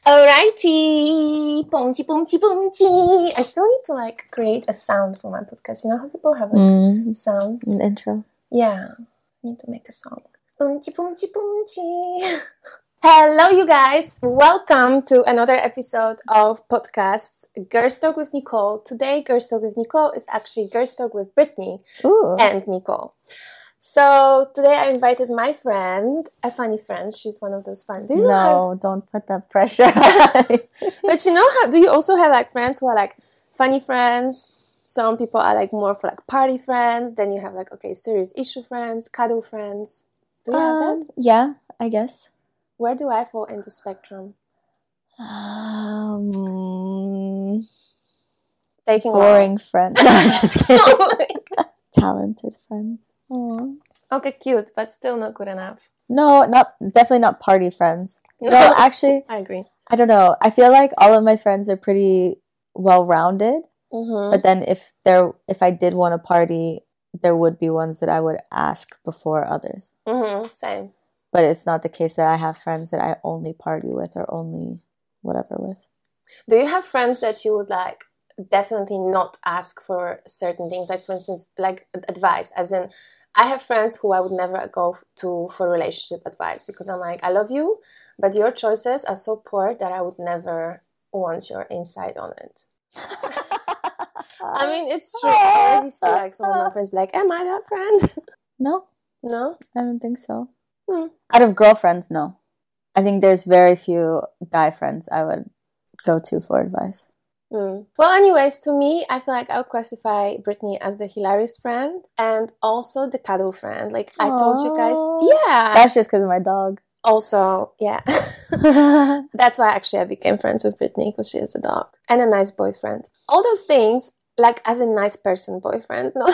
Alrighty, boomchi boomchi boomchi. I still need to create a sound for my podcast. You know how people have sounds? An intro. Yeah, I need to make a song. Boomchi boomchi boomchi. Hello, you guys. Welcome to another episode of podcasts Girls Talk with Nicole. Today, Girls Talk with Nicole is actually Girls Talk with Brittany and Nicole. So today I invited my friend, a funny friend. She's one of those fun. Don't put that pressure. But you know how? Do you also have friends who are funny friends? Some people are more for party friends. Then you have serious issue friends, cuddle friends. Do you have that? Yeah, I guess. Where do I fall into spectrum? Taking boring friends. No, I'm just kidding. Talented friends. Aww. Okay, cute, but still not good enough. No, definitely not party friends. No, actually, I agree. I don't know. I feel like all of my friends are pretty well-rounded. Mm-hmm. But then if I did want to party, there would be ones that I would ask before others. Mm-hmm. Same. But it's not the case that I have friends that I only party with or only whatever with. Do you have friends that you would definitely not ask for certain things? For instance, advice, as in, I have friends who I would never go to for relationship advice because I'm I love you, but your choices are so poor that I would never want your insight on it. I mean, it's true. I already see some of my friends be am I that friend? No. No? I don't think so. Out of girlfriends, no. I think there's very few guy friends I would go to for advice. Well, anyways, to me, I feel I would classify Brittany as the hilarious friend and also the cuddle friend. I told you guys, yeah. That's just because of my dog. Also, yeah. That's why actually I became friends with Brittany, because she has a dog and a nice boyfriend. All those things, as a nice person boyfriend. No.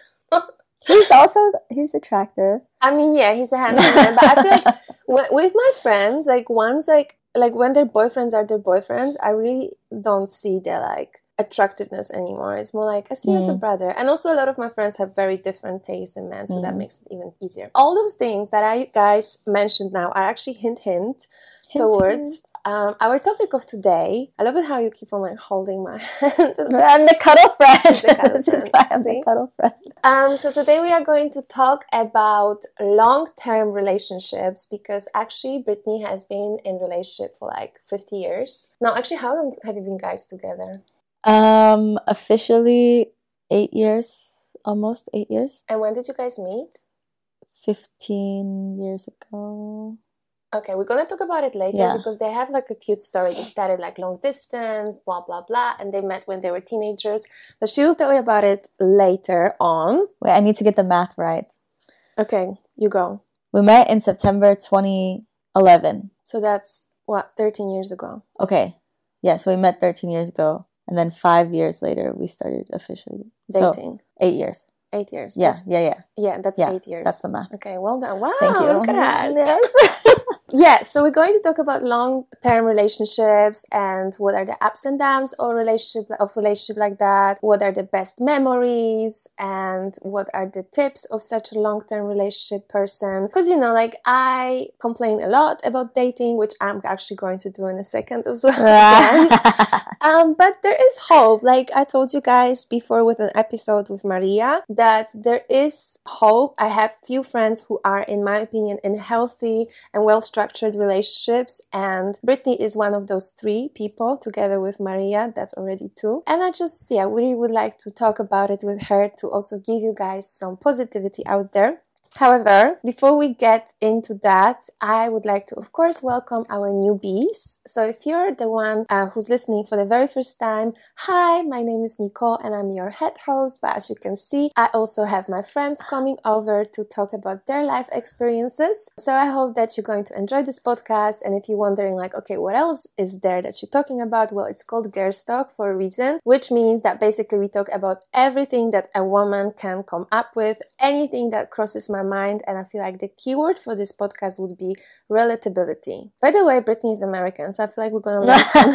He's attractive. I mean, yeah, he's a handsome man, but I feel with my friends, once when their boyfriends are their boyfriends, I really don't see their attractiveness anymore. It's more I see you as a brother. And also a lot of my friends have very different tastes in men, so that makes it even easier. All those things that I guys mentioned now are actually hint towards our topic of today. I love it how you keep on holding my hand. I'm the cuddle friend. This is why I'm the cuddle friend. So today we are going to talk about long-term relationships, because actually Brittany has been in relationship for 50 years. No, actually, how long have you been guys together? Officially 8 years, almost 8 years. And when did you guys meet? 15 years ago. Okay, we're going to talk about it later because they have a cute story. They started long distance, blah, blah, blah, and they met when they were teenagers. But she will tell you about it later on. Wait, I need to get the math right. Okay, you go. We met in September 2011. So that's, 13 years ago? Okay, yeah, so we met 13 years ago. And then 5 years later, we started officially dating. So, 8 years. 8 years. Yeah. Yeah, that's 8 years. That's the math. Okay, well done. Wow, thank you. Look at us. Yes. Yeah, so we're going to talk about long-term relationships and what are the ups and downs of relationship like that. What are the best memories and what are the tips of such a long-term relationship person? Because I complain a lot about dating, which I'm actually going to do in a second as well. But there is hope. I told you guys before with an episode with Maria, that there is hope. I have few friends who are, in my opinion, in healthy and well-structured relationships, and Brittany is one of those 3 people, together with Maria. That's already 2. And I just, really would like to talk about it with her to also give you guys some positivity out there. However, before we get into that, I would like to, of course, welcome our newbies. So if you're the one who's listening for the very first time, hi, my name is Nicole and I'm your head host. But as you can see, I also have my friends coming over to talk about their life experiences. So I hope that you're going to enjoy this podcast. And if you're wondering okay, what else is there that you're talking about? Well, it's called Girls Talk for a reason, which means that basically we talk about everything that a woman can come up with, anything that crosses my mind, and I feel the keyword for this podcast would be relatability. By the way, Brittany is American, so I feel we're gonna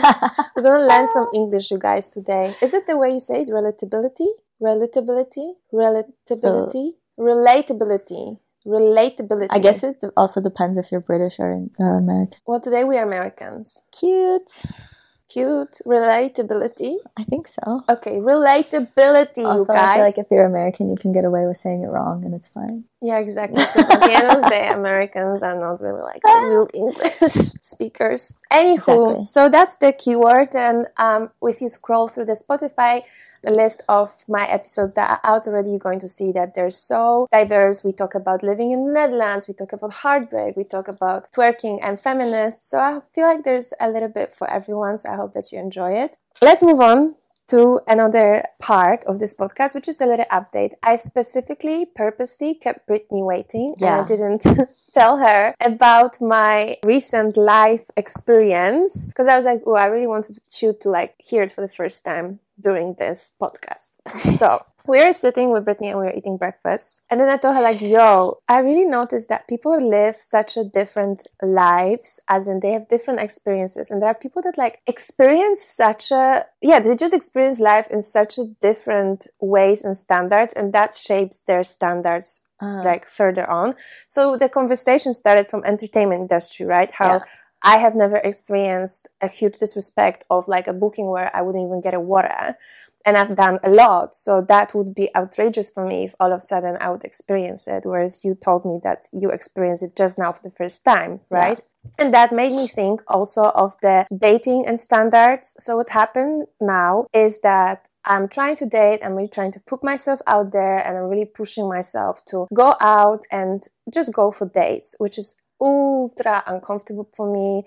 learn some English, you guys, today. Is it the way you say it? Relatability? Relatability? Relatability? Relatability. Relatability. I guess it also depends if you're British or American. Well, today we are Americans. Cute. Relatability. I think so. Okay, relatability, also, you guys. I feel like if you're American, you can get away with saying it wrong and it's fine. Yeah, exactly. Because at the end of the day, Americans are not really like real English speakers. Anywho, Exactly. So that's the keyword. And if you scroll through the Spotify list of my episodes that are out already, you're going to see that they're so diverse. We talk about living in the Netherlands. We talk about heartbreak. We talk about twerking and feminists. So I feel like there's a little bit for everyone. So I hope that you enjoy it. Let's move on to another part of this podcast, which is a little update. I purposely kept Brittany waiting, and I didn't tell her about my recent life experience because I was like, oh, I really wanted you to like hear it for the first time during this podcast. So we're sitting with Brittany and we're eating breakfast. And then I told her like, yo, I really noticed that people live such a different lives, as in they have different experiences. And there are people that like experience they just experience life in such a different ways and standards. And that shapes their standards like further on. So the conversation started from entertainment industry, right? How I have never experienced a huge disrespect of like a booking where I wouldn't even get a water. And I've done a lot. So that would be outrageous for me if all of a sudden I would experience it. Whereas you told me that you experienced it just now for the first time, right? Yeah. And that made me think also of the dating and standards. So what happened now is that I'm trying to date. I'm really trying to put myself out there and I'm really pushing myself to go out and just go for dates, which is ultra uncomfortable for me.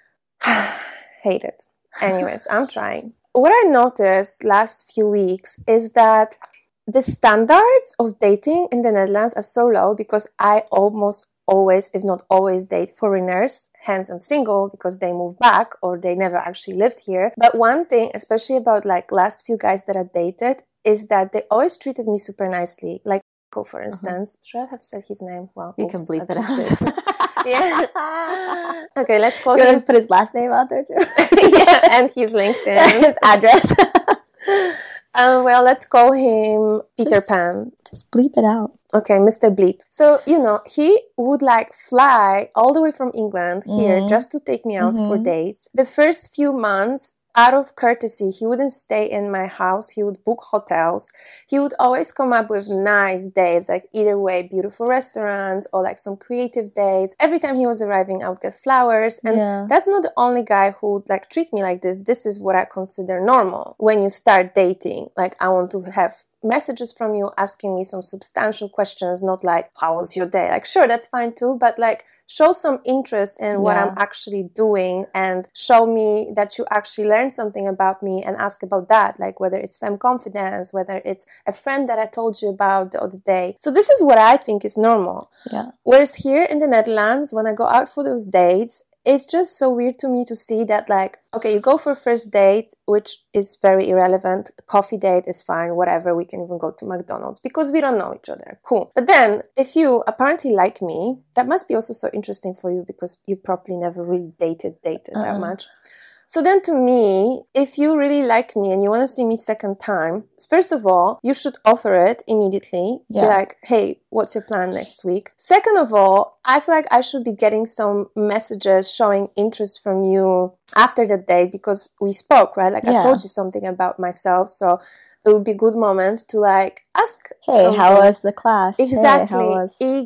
Hate it. Anyways, I'm trying. What I noticed last few weeks is that the standards of dating in the Netherlands are so low because I almost always, if not always, date foreigners. Hence, I'm single because they moved back or they never actually lived here. But one thing, especially about like last few guys that I dated, is that they always treated me super nicely. Like, for instance, should I have said his name? Well, you can bleep it out. Yeah. Okay, let's call him. You want to put his last name out there too? Yeah, and his LinkedIn. His address. Well, let's call him Peter Pan. Just bleep it out. Okay, Mr. Bleep. So, he would like fly all the way from England here just to take me out for dates. The first few months, out of courtesy, he wouldn't stay in my house. He would book hotels. He would always come up with nice dates, like either way, beautiful restaurants or like some creative dates. Every time he was arriving, I would get flowers. And that's not the only guy who would like treat me like this. This is what I consider normal when you start dating. Like, I want to have messages from you asking me some substantial questions, not like, how was your day? Like, sure, that's fine too, but like, show some interest in what I'm actually doing and show me that you actually learned something about me and ask about that, like whether it's femme confidence, whether it's a friend that I told you about the other day. So this is what I think is normal. Yeah. Whereas here in the Netherlands, when I go out for those dates, it's just so weird to me to see that, like, okay, you go for a first date, which is very irrelevant. Coffee date is fine, whatever. We can even go to McDonald's because we don't know each other. Cool. But then if you apparently like me, that must be also so interesting for you because you probably never really dated that much. So then to me, if you really like me and you want to see me second time, first of all, you should offer it immediately. Yeah. Be like, hey, what's your plan next week? Second of all, I feel like I should be getting some messages showing interest from you after the date because we spoke, right? Like I told you something about myself. So it would be a good moment to like ask, hey, something. How was the class? Exactly, hey,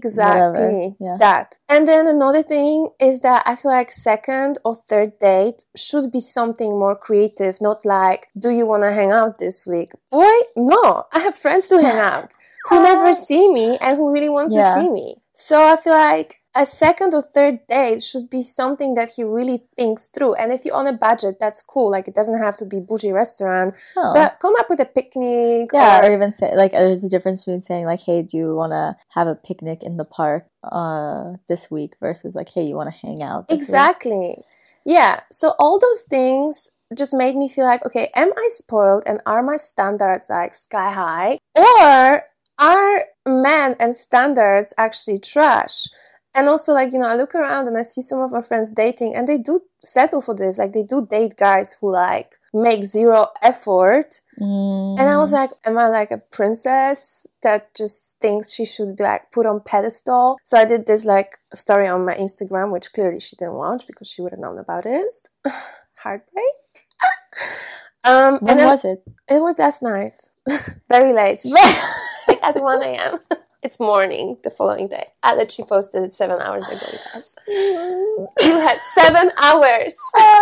that. And then another thing is that I feel like second or third date should be something more creative, not like, do you want to hang out this week? Boy, no, I have friends to hang out who never see me and who really want to see me. So I feel like a second or third date should be something that he really thinks through. And if you're on a budget, that's cool. Like, it doesn't have to be bougie restaurant. But come up with a picnic. Yeah, or even say, like, there's a difference between saying, like, hey, do you want to have a picnic in the park this week versus, like, hey, you want to hang out this week? Yeah. So all those things just made me feel like, okay, am I spoiled and are my standards, like, sky high? Or are men and standards actually trash? And also, like, you know, I look around and I see some of my friends dating, and they do settle for this. Like, they do date guys who, like, make zero effort. And I was like, am I like a princess that just thinks she should be, like, put on pedestal? So I did this, like, story on my Instagram, which clearly she didn't watch because she would have known about it. Heartbreak. When was it? It was last night. Very late. Like at 1 a.m. It's morning the following day. I literally posted it 7 hours ago, guys. You had 7 hours.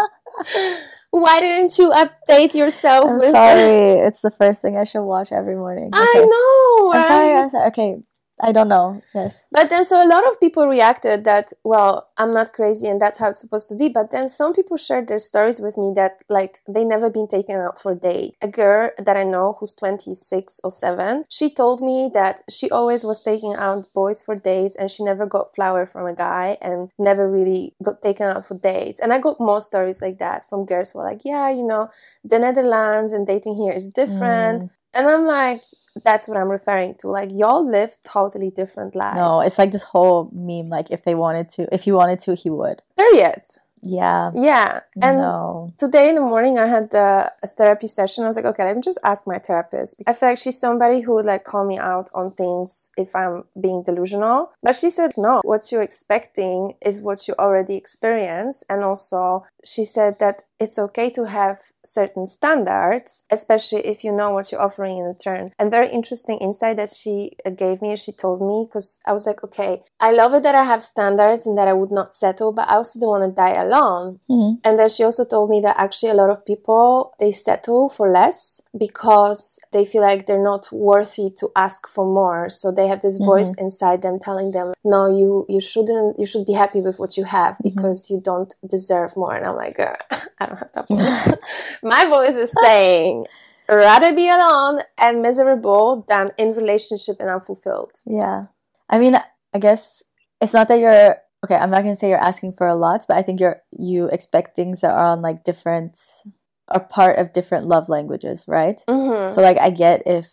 Why didn't you update yourself? I'm sorry. It's the first thing I should watch every morning. Okay. I know, right? I'm sorry. Okay. I don't know. Yes. But then, so a lot of people reacted that, well, I'm not crazy and that's how it's supposed to be. But then some people shared their stories with me that, like, they never been taken out for a date. A girl that I know who's 26 or 7, she told me that she always was taking out boys for dates and she never got flower from a guy and never really got taken out for dates. And I got more stories like that from girls who were like, yeah, you know, the Netherlands and dating here is different. And I'm like, that's what I'm referring to. Like, y'all live totally different lives. No, it's like this whole meme, like, if he wanted to, he would. Period. Yeah. Yeah. And today in the morning, I had a therapy session. I was like, okay, let me just ask my therapist. I feel like she's somebody who would, like, call me out on things if I'm being delusional. But she said, no, what you're expecting is what you already experience. And also, she said that it's okay to have certain standards, especially if you know what you're offering in return. And very interesting insight that she gave me, she told me, because I was like, okay, I love it that I have standards and that I would not settle, but I also don't want to die alone. And then she also told me that actually a lot of people, they settle for less because they feel like they're not worthy to ask for more. So they have this voice inside them telling them, no, you should be happy with what you have because you don't deserve more. And I'm like, girl, I don't have that voice. My voice is saying, rather be alone and miserable than in relationship and unfulfilled. Yeah. I mean, I guess it's not that you're, okay, I'm not going to say you're asking for a lot, but I think you expect things that are on, like, different, are part of different love languages, right? So, like, I get if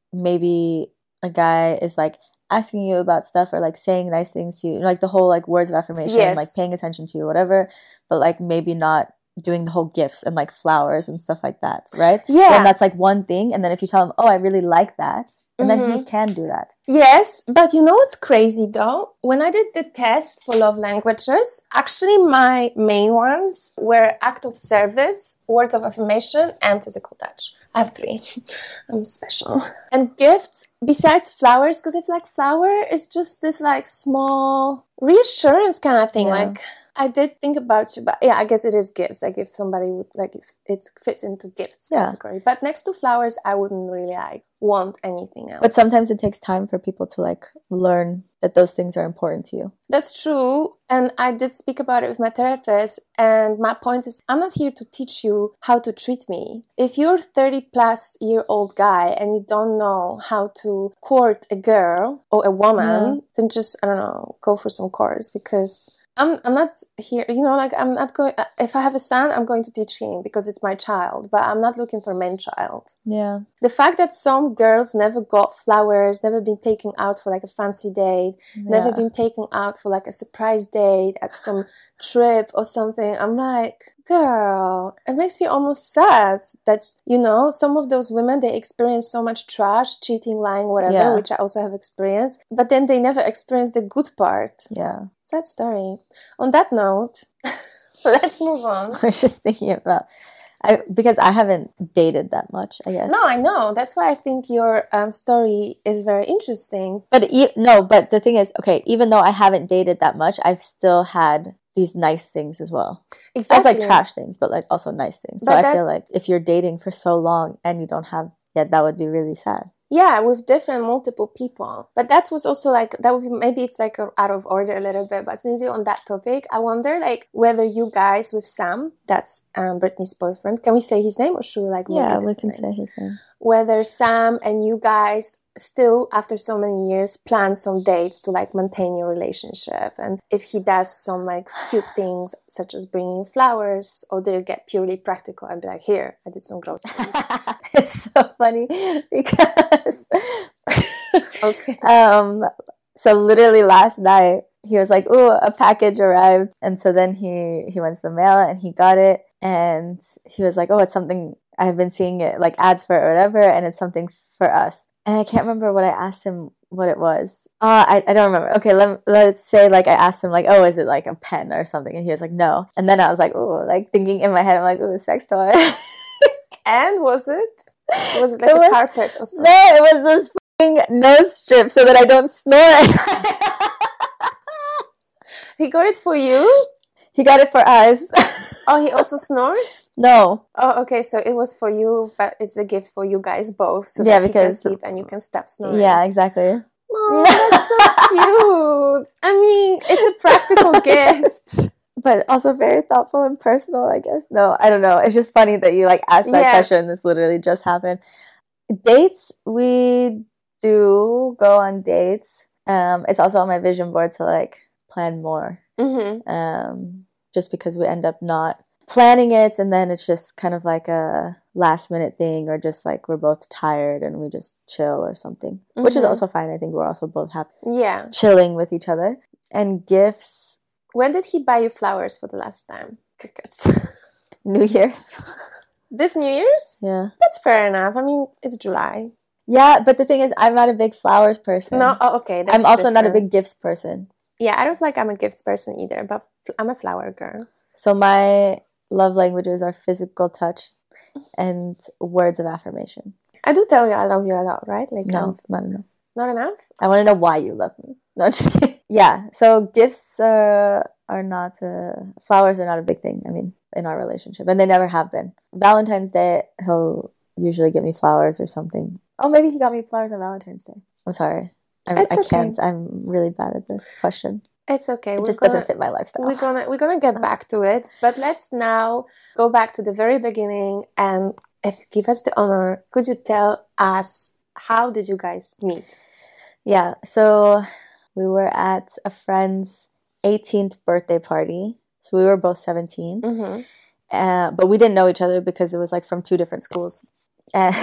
maybe a guy is, like, asking you about stuff or, like, saying nice things to you, like the whole, like, words of affirmation, like paying attention to you, whatever, but, like, maybe not doing the whole gifts and, like, flowers and stuff like that, right? Yeah. Then that's, like, one thing. And then if you tell him, oh, I really like that, and then he can do that. Yes, but you know what's crazy though? When I did the test for love languages, actually my main ones were act of service, words of affirmation, and physical touch. I have 3. I'm special. And gifts, besides flowers, because I feel like flower is just this, like, small reassurance kind of thing. Yeah. Like, I did think about you, but yeah, I guess it is gifts. Like, if somebody would, like, if it fits into gifts category. But next to flowers, I wouldn't really, like, want anything else. But sometimes it takes time for people to, like, learn that those things are important to you. That's true. And I did speak about it with my therapist. And my point is, I'm not here to teach you how to treat me. If you're a 30-plus-year-old guy and you don't know how to court a girl or a woman, then just, I don't know, go for some course, because I'm not here, you know, like, I'm not going, if I have a son, I'm going to teach him because it's my child, but I'm not looking for a man child. Yeah. The fact that some girls never got flowers, never been taken out for, like, a fancy date, never been taken out for, like, a surprise date at some trip or something, I'm like, girl, it makes me almost sad that, you know, some of those women, they experience so much trash, cheating, lying, whatever, which I also have experienced, but then they never experience the good part. Yeah. Sad story. On that note, let's move on. I was just thinking about, because I haven't dated that much, I guess. No, I know. That's why I think your story is very interesting. But but the thing is, okay, even though I haven't dated that much, I've still had these nice things as well. Exactly. It's like trash things, but, like, also nice things. So I feel like if you're dating for so long and you don't have, that would be really sad. Yeah, with multiple people. But that was also, like, that would be, maybe it's, like, out of order a little bit. But since you're on that topic, I wonder, like, whether you guys with Sam, that's Brittany's boyfriend, can we say his name or should we, like, make it we can say his name. Whether Sam and you guys still, after so many years, plan some dates to, like, maintain your relationship, and if he does some, like, cute things such as bringing flowers, or they get purely practical and be like, here, I did some gross things. It's so funny because okay. So literally last night he was like, "Oh, a package arrived." And so then he went to the mail and he got it. And he was like, "Oh, it's something, I've been seeing it like ads for it or whatever. And it's something for us." And I can't remember what I asked him what it was. I don't remember. Okay, let's say like I asked him like, "Oh, is it like a pen or something?" And he was like, "No." And then I was like, "Oh," like thinking in my head, I'm like, "Oh, sex toy." And was it? Was it like a carpet or something? No, it was those fucking nose strips so that I don't snore. He got it for you? He got it for us. Oh, he also snores? No. Oh, okay. So it was for you, but it's a gift for you guys both. So Yeah, that because he can sleep and you can stop snoring. Yeah, exactly. Oh, that's so cute. I mean, it's a practical gift. But also very thoughtful and personal, I guess. No, I don't know. It's just funny that you like asked that question. This literally just happened. Dates, we do go on dates. It's also on my vision board to like plan more. Just because we end up not planning it, and then it's just kind of like a last minute thing, or just like we're both tired and we just chill or something, which is also fine. I think we're also both happy. Yeah, chilling with each other. And gifts. When did he buy you flowers for the last time? Crickets. New Year's. This New Year's? Yeah. That's fair enough. I mean, it's July. Yeah, but the thing is, I'm not a big flowers person. No, okay. I'm also not a big gifts person. Yeah, I don't feel like I'm a gifts person either, but I'm a flower girl. So my love languages are physical touch and words of affirmation. I do tell you I love you a lot, right? Like no, not enough. Not enough? I want to know why you love me. No, just kidding. Yeah, so gifts are not, flowers are not a big thing, I mean, in our relationship. And they never have been. Valentine's Day, he'll usually get me flowers or something. Oh, maybe he got me flowers on Valentine's Day. I'm sorry. I can't. I'm really bad at this question. It's okay. It just doesn't fit my lifestyle. We're gonna get back to it. But let's now go back to the very beginning. And if you give us the honor, could you tell us, how did you guys meet? Yeah, so we were at a friend's 18th birthday party. So we were both 17. But we didn't know each other because it was like from two different schools. And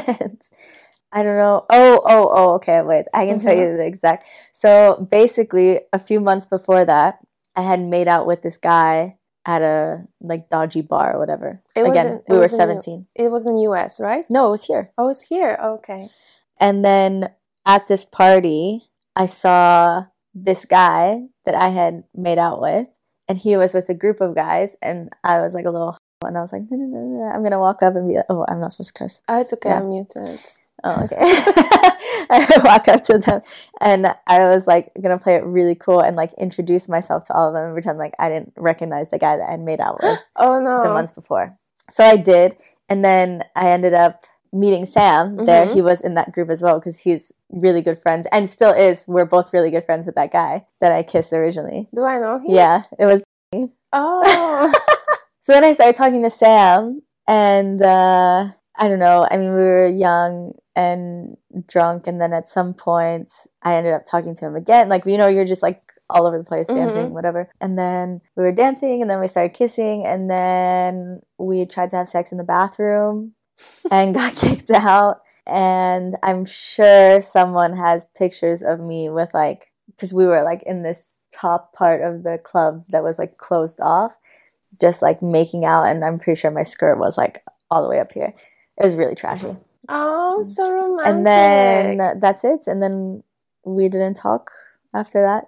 I don't know. Oh, okay, wait. I can tell you the exact. So basically, a few months before that, I had made out with this guy at a like dodgy bar or whatever. We were 17. It was in US, right? No, it was here. Oh, it's here. Okay. And then at this party, I saw this guy that I had made out with, and he was with a group of guys, and I was like a little, and I was like, no. I'm gonna walk up and be like, oh, I'm not supposed to cuss. Oh, it's okay. Yeah. I'm muted. Oh, okay. I walk up to them, and I was like gonna play it really cool and like introduce myself to all of them and pretend like I didn't recognize the guy that I had made out with. Oh no! The months before. So I did, and then I ended up meeting Sam there. He was in that group as well because he's really good friends and still is. We're both really good friends with that guy that I kissed originally. Do I know him? Yeah, it was me. Oh. So then I started talking to Sam, and I don't know. I mean, we were young and drunk, and then at some point I ended up talking to him again. Like, you know, you're just like all over the place dancing, whatever. And then we were dancing, and then we started kissing, and then we tried to have sex in the bathroom and got kicked out. And I'm sure someone has pictures of me with like, because we were like in this top part of the club that was like closed off, just like making out, and I'm pretty sure my skirt was like all the way up here. It was really trashy. Oh, so romantic. And then that's it. And then we didn't talk after that.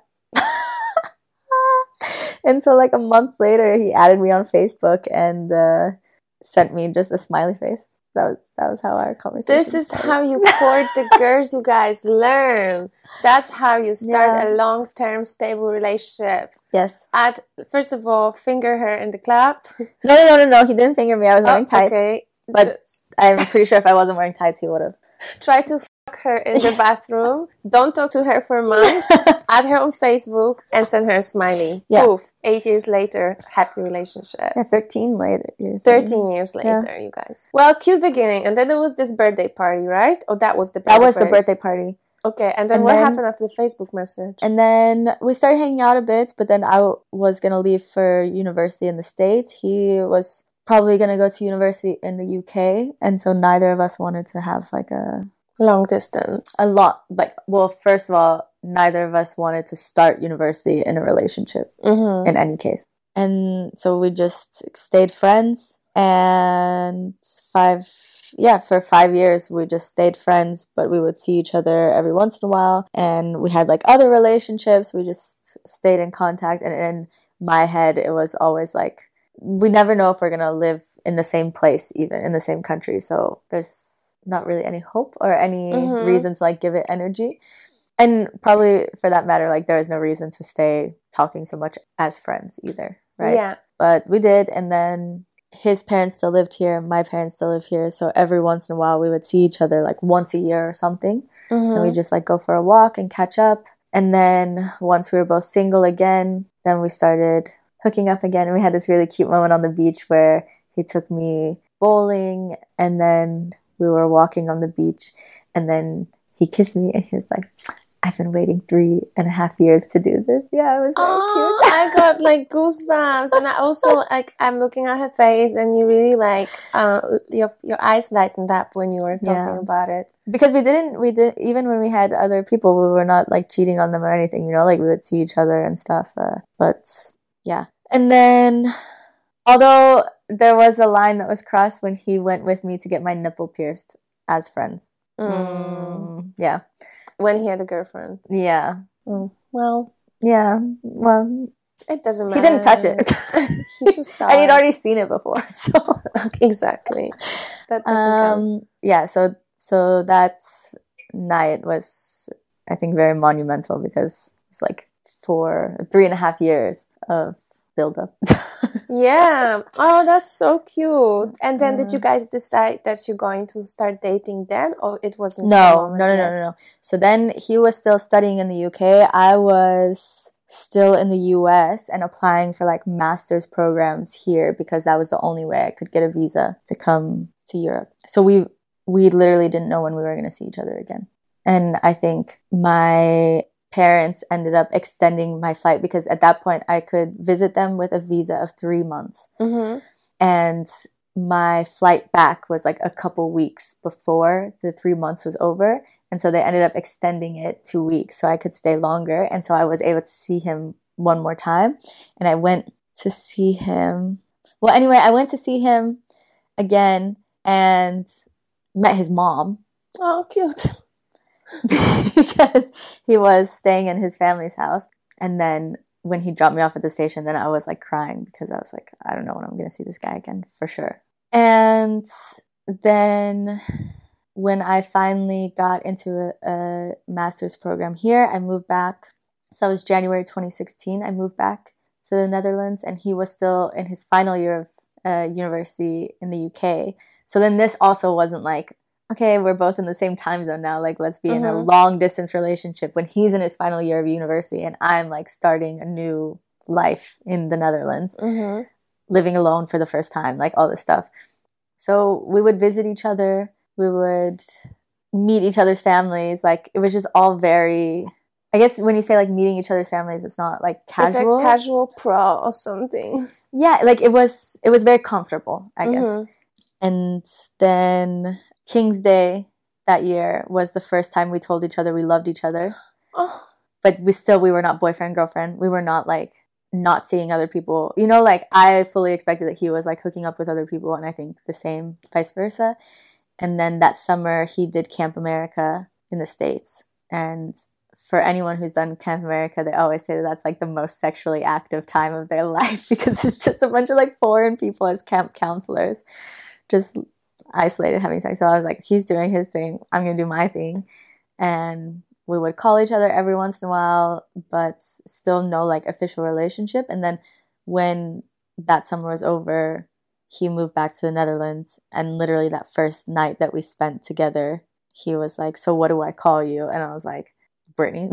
Until like a month later, he added me on Facebook and sent me just a smiley face. That was how our conversation This is started. How you court the girls, you guys. Learn. That's how you start a long-term, stable relationship. Yes. First of all, finger her in the club. No. He didn't finger me. I was wearing tights. Okay. But I'm pretty sure if I wasn't wearing tights, he would have. Try to fuck her in the bathroom. Don't talk to her for a month. Add her on Facebook and send her a smiley. Yeah. Poof. 8 years later, happy relationship. Yeah, 13 years later, you guys. Well, cute beginning. And then there was this birthday party, right? Or that was the birthday party? That was the birthday party. Okay, and then what happened after the Facebook message? And then we started hanging out a bit, but then I was going to leave for university in the States. He was probably going to go to university in the UK, and so neither of us wanted to have like a long distance. First of all, neither of us wanted to start university in a relationship in any case. And so we just stayed friends, and for 5 years we just stayed friends, but we would see each other every once in a while, and we had like other relationships. We just stayed in contact, and in my head it was always like, we never know if we're gonna live in the same place, even in the same country, so there's not really any hope or any reason to like give it energy. And probably for that matter, like there is no reason to stay talking so much as friends either, right? Yeah. But we did, and then his parents still lived here, my parents still live here, so every once in a while we would see each other like once a year or something, and we just like go for a walk and catch up. And then once we were both single again, then we started hooking up again, and we had this really cute moment on the beach where he took me bowling, and then we were walking on the beach, and then he kissed me, and he was like, I've been waiting 3.5 years to do this. Yeah, it was very cute. I got like goosebumps, and I also like, I'm looking at her face, and you really like your eyes lightened up when you were talking about it. Because we did even when we had other people, we were not like cheating on them or anything, you know, like we would see each other and stuff. But yeah, and then although there was a line that was crossed when he went with me to get my nipple pierced as friends. Yeah. When he had a girlfriend. Yeah. Well. Yeah. Well. It doesn't matter. He didn't touch it. He just saw and he'd already seen it before. So exactly. That doesn't count. Yeah. So that night was, I think, very monumental because it's like 3.5 years of build up. Yeah. Oh, that's so cute. And then did you guys decide that you're going to start dating then, or it wasn't? No. So then he was still studying in the UK. I was still in the US and applying for like master's programs here because that was the only way I could get a visa to come to Europe. So we literally didn't know when we were going to see each other again. And I think my parents ended up extending my flight because at that point I could visit them with a visa of 3 months. And my flight back was like a couple weeks before the 3 months was over. And so they ended up extending it 2 weeks so I could stay longer. And so I was able to see him one more time. And I went to see him. Well, anyway, I went to see him again and met his mom. Oh, cute. Because he was staying in his family's house. And then when he dropped me off at the station, then I was like crying because I was like, I don't know when I'm going to see this guy again for sure. And then when I finally got into a master's program here, I moved back. So it was January 2016. I moved back to the Netherlands, and he was still in his final year of university in the UK. So then this also wasn't like, okay, we're both in the same time zone now. Like, let's be in a long distance relationship when he's in his final year of university and I'm like starting a new life in the Netherlands, living alone for the first time, like all this stuff. So we would visit each other. We would meet each other's families. Like, it was just all very, I guess when you say like meeting each other's families, it's not like casual. It's like casual pro or something. Yeah, like it was very comfortable, I guess. And then King's Day that year was the first time we told each other we loved each other. But we were not boyfriend, girlfriend. We were not like not seeing other people. You know, like I fully expected that he was like hooking up with other people, and I think the same vice versa. And then that summer he did Camp America in the States. And for anyone who's done Camp America, they always say that that's like the most sexually active time of their life because it's just a bunch of like foreign people as camp counselors, just isolated having sex. So I was like, he's doing his thing, I'm gonna do my thing. And we would call each other every once in a while, but still no like official relationship. And then when that summer was over, he moved back to the Netherlands, and literally that first night that we spent together, he was like, so what do I call you? And I was like, Brittany.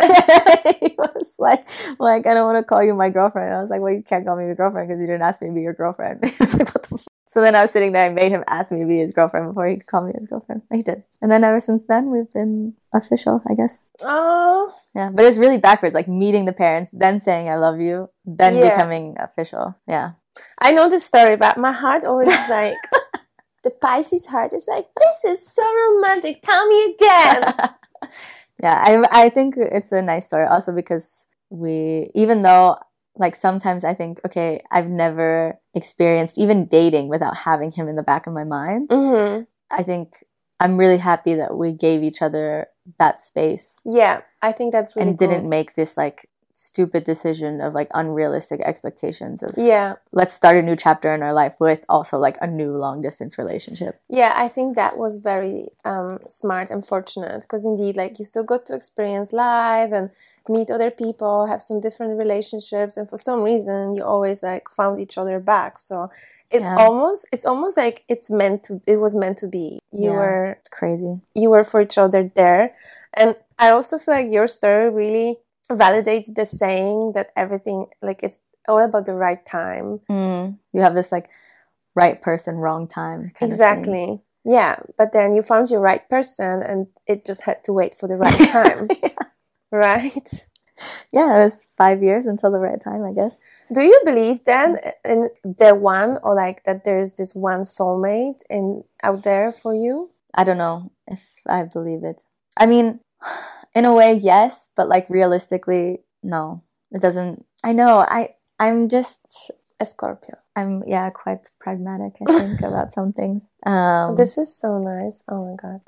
He was like, I don't want to call you my girlfriend. And I was like, well, you can't call me your girlfriend because you didn't ask me to be your girlfriend. He was like, what the fuck? So then I was sitting there and made him ask me to be his girlfriend before he could call me his girlfriend. He did. And then ever since then, we've been official, I guess. Oh. Yeah, but it's really backwards, like meeting the parents, then saying I love you, then becoming official. Yeah. I know this story, but my heart always is like, the Pisces heart is like, this is so romantic. Tell me again. Yeah, I think it's a nice story also because even though like sometimes I think, okay, I've never experienced even dating without having him in the back of my mind. Mm-hmm. I think I'm really happy that we gave each other that space. Yeah, I think that's really and didn't make this like stupid decision of like unrealistic expectations of let's start a new chapter in our life with also like a new long distance relationship. Yeah, I think that was very smart and fortunate because indeed like you still got to experience life and meet other people, have some different relationships, and for some reason you always like found each other back. So it's almost like it was meant to be. It's crazy. You were for each other there. And I also feel like your story really validates the saying that everything, like it's all about the right time. You have this like right person, wrong time kind exactly of thing. Yeah, but then you found your right person and it just had to wait for the right time. Right? Yeah, it was 5 years until the right time, I guess. Do you believe then in the one, or like that there's this one soulmate out there for you? I don't know if I believe it. I mean, in a way, yes, but like realistically, no. It doesn't. I know. I'm just a Scorpio. I'm quite pragmatic, I think, about some things. This is so nice. Oh my god.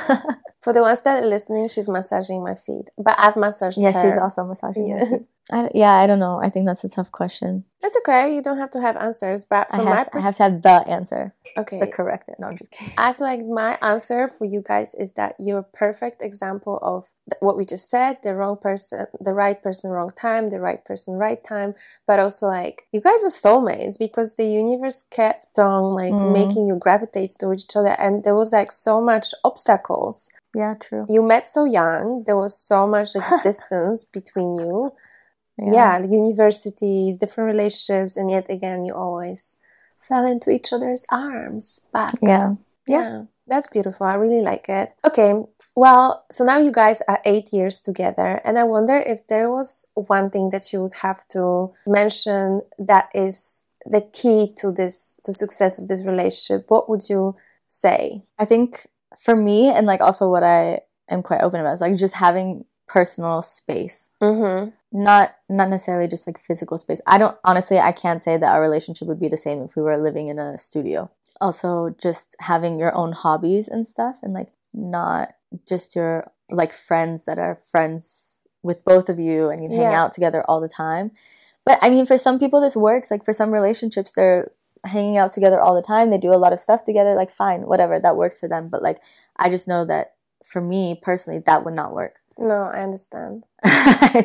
For the ones that are listening, she's massaging my feet, but I've massaged her. Yeah, she's also massaging my feet. I don't know. I think that's a tough question. That's okay. You don't have to have answers, but from my perspective, I have to have the answer. Okay. The correct it. No, I'm just kidding. I feel like my answer for you guys is that you're a perfect example of what we just said: the wrong person, the right person, wrong time; the right person, right time. But also, like, you guys are soulmates because the universe kept on like making you gravitate towards each other, and there was like so much obstacles. Yeah, true. You met so young. There was so much like distance between you. Yeah, universities, different relationships, and yet again, you always fell into each other's arms back. Yeah. That's beautiful. I really like it. Okay, well, so now you guys are 8 years together, and I wonder if there was one thing that you would have to mention that is the key to success of this relationship. What would you say? I think for me, and like also what I am quite open about, is like just having personal space. Not necessarily just like physical space. I can't say that our relationship would be the same if we were living in a studio. Also, just having your own hobbies and stuff, and like not just your like friends that are friends with both of you and you hang out together all the time. But I mean, for some people this works. Like for some relationships, they're hanging out together all the time. They do a lot of stuff together. Like fine, whatever, that works for them. But like I just know that for me personally, that would not work. No, I understand. I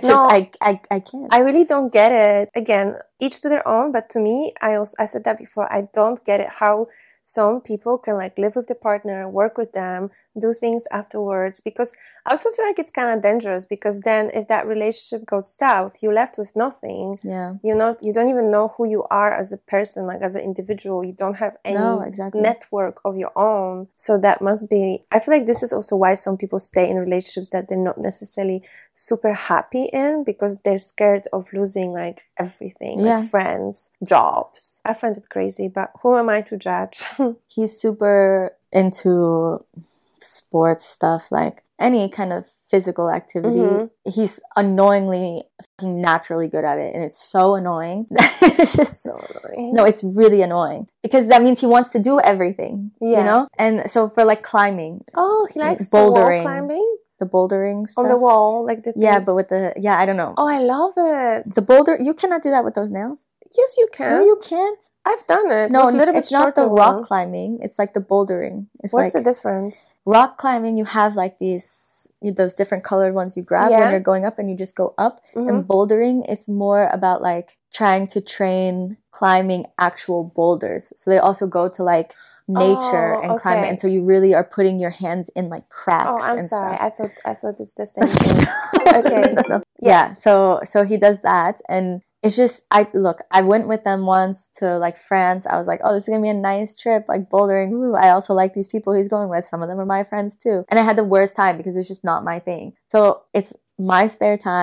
can't. I really don't get it. Again, each to their own. But to me, I said that before. I don't get it how some people can like live with the partner, work with them, do things afterwards, because I also feel like it's kind of dangerous, because then if that relationship goes south, you're left with nothing. You don't even know who you are as a person, like as an individual. You don't have any network of your own. So that must be, I feel like this is also why some people stay in relationships that they're not necessarily super happy in, because they're scared of losing like everything, like friends, jobs. I find it crazy, but who am I to judge? He's super into sports stuff, like any kind of physical activity. He's annoyingly naturally good at it, and it's so annoying. It's just so annoying. No, it's really annoying, because that means he wants to do everything, you know? And so for like climbing, he likes bouldering, wall climbing. The bouldering stuff. On the wall, like the thing. but with the I don't know. Oh, I love it. The boulder, you cannot do that with those nails. Yes, you can. No, you can't. I've done it. No, it's not the rock climbing. It's like the bouldering. What's the difference? Rock climbing, you have like those different colored ones you grab when you're going up, and you just go up. And bouldering, it's more about like trying to train climbing actual boulders. So they also go to like nature and climb it, and so you really are putting your hands in like cracks. I'm sorry. Stuff. I thought it's the same thing. Okay. No. Yeah. So he does that, and it's just I went with them once to like France. I was like, oh, this is gonna be a nice trip, like bouldering. Ooh, I also like these people he's going with. Some of them are my friends too, and I had the worst time because it's just not my thing. So it's my spare time.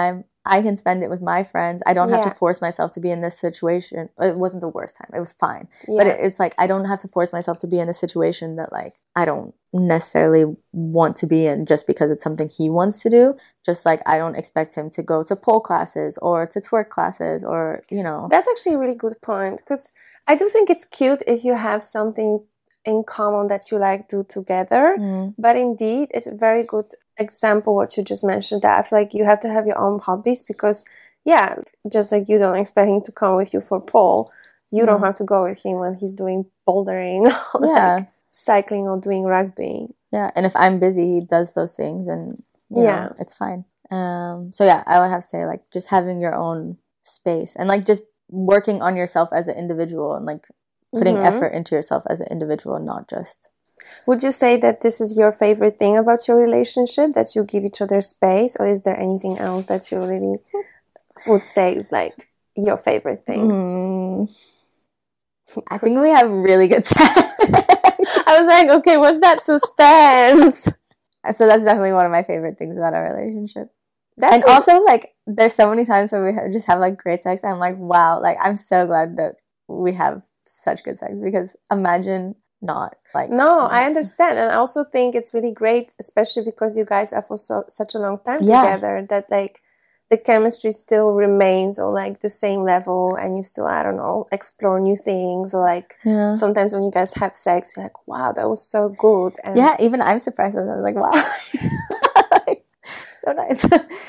I can spend it with my friends. I don't have Yeah. to force myself to be in this situation. It wasn't the worst time. It was fine. Yeah. But it's like I don't have to force myself to be in a situation that like I don't necessarily want to be in just because it's something he wants to do. Just like I don't expect him to go to pole classes or to twerk classes or, you know. That's actually a really good point, because I do think it's cute if you have something in common that you like do together. But indeed, it's a very good example what you just mentioned, that I feel like you have to have your own hobbies, because yeah, just like you don't expect him to come with you for pole, you don't have to go with him when he's doing bouldering or like cycling or doing rugby. Yeah, and if I'm busy, he does those things, and you know, it's fine. So yeah, I would have to say like just having your own space and like just working on yourself as an individual and like putting effort into yourself as an individual and not just. Would you say that this is your favorite thing about your relationship, that you give each other space, or is there anything else that you really would say is like your favorite thing? I think we have really good sex. I was like, okay, what's that suspense? So that's definitely one of my favorite things about our relationship. That's and also like there's so many times where we just have like great sex. I'm like, wow, like I'm so glad that we have such good sex, because imagine not like. No, I understand, and I also think it's really great, especially because you guys are for such a long time together, that like the chemistry still remains on like the same level, and you still, I don't know, explore new things, or like sometimes when you guys have sex, you're like, wow, that was so good. And even I'm surprised. I was like, wow, like, so nice.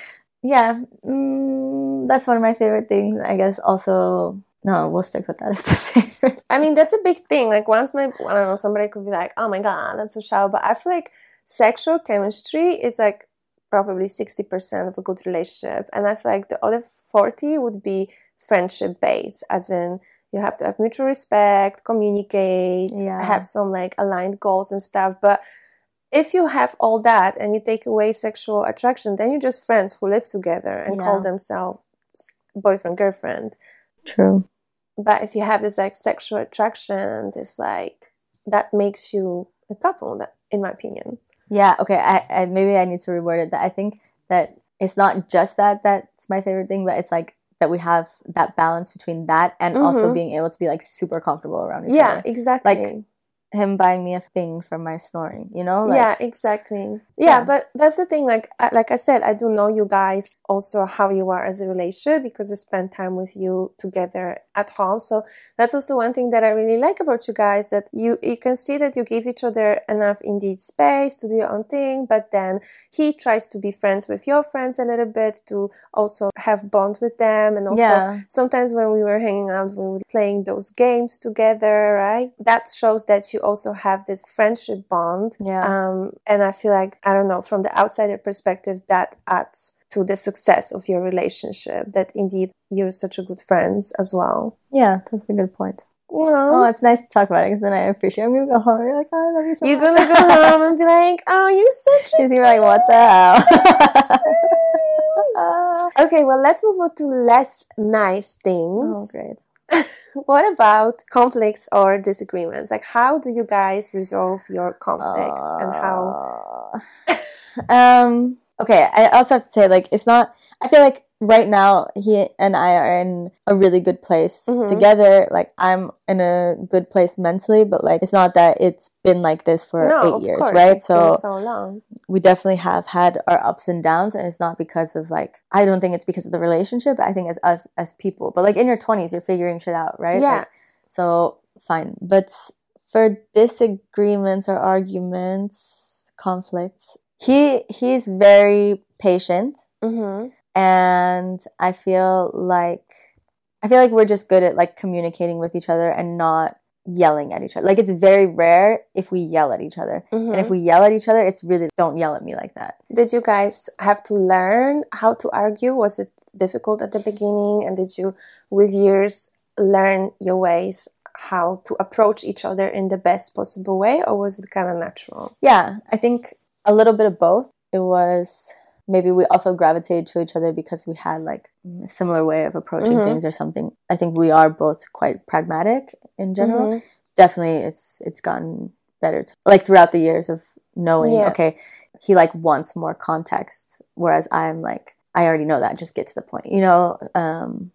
That's one of my favorite things. I guess also. No, we'll stick with that as the favorite. I mean, that's a big thing. Like once I don't know, somebody could be like, oh my God, that's so shallow. But I feel like sexual chemistry is like probably 60% of a good relationship. And I feel like the other 40 would be friendship based, as in you have to have mutual respect, communicate, have some like aligned goals and stuff. But if you have all that and you take away sexual attraction, then you're just friends who live together and call themselves boyfriend, girlfriend. True. But if you have this like sexual attraction, this like that makes you a couple. That, in my opinion. Yeah. Okay. I maybe I need to reword it. That I think that it's not just that's my favorite thing, but it's like that we have that balance between that and also being able to be like super comfortable around each other. Yeah, exactly. Like him buying me a thing for my snoring, you know? Like, yeah, exactly. Yeah, but that's the thing. Like I said, I do know you guys also how you are as a relationship, because I spend time with you together at home. So that's also one thing that I really like about you guys, that you can see that you give each other enough indeed space to do your own thing, but then he tries to be friends with your friends a little bit to also have bond with them. And also sometimes when we were hanging out, we were playing those games together, right? That shows that you also have this friendship bond. And I feel like, I don't know, from the outsider perspective, that adds to the success of your relationship, that indeed you're such a good friends as well. Yeah, that's a good point. Well, oh, it's nice to talk about it, because then I appreciate it. I'm going to go home and be like, oh, I love you so you're much. You're going to go home and be like, oh, you're such a He's going to be like, what the hell? Okay, well, let's move on to less nice things. Oh, great. What about conflicts or disagreements? Like, how do you guys resolve your conflicts and how? Okay, I also have to say, like, it's not, I feel like right now he and I are in a really good place together. Like, I'm in a good place mentally, but like, it's not that it's been like this for 8 years, right? It's been so long. We definitely have had our ups and downs, and it's not because of like, I don't think it's because of the relationship. I think as us as people, but like in your 20s, you're figuring shit out, right? Yeah. Like, so fine, but for disagreements or arguments, conflicts, he's very patient. And I feel like we're just good at like communicating with each other and not yelling at each other. Like, it's very rare if we yell at each other. And if we yell at each other, it's really, don't yell at me like that. Did you guys have to learn how to argue? Was it difficult at the beginning? And did you, with years, learn your ways how to approach each other in the best possible way? Or was it kind of natural? Yeah, I think a little bit of both. It was... Maybe we also gravitated to each other because we had like a similar way of approaching things or something. I think we are both quite pragmatic in general. Definitely it's gotten better like throughout the years of knowing, okay, he like wants more context, whereas I'm like, I already know that, just get to the point, you know. And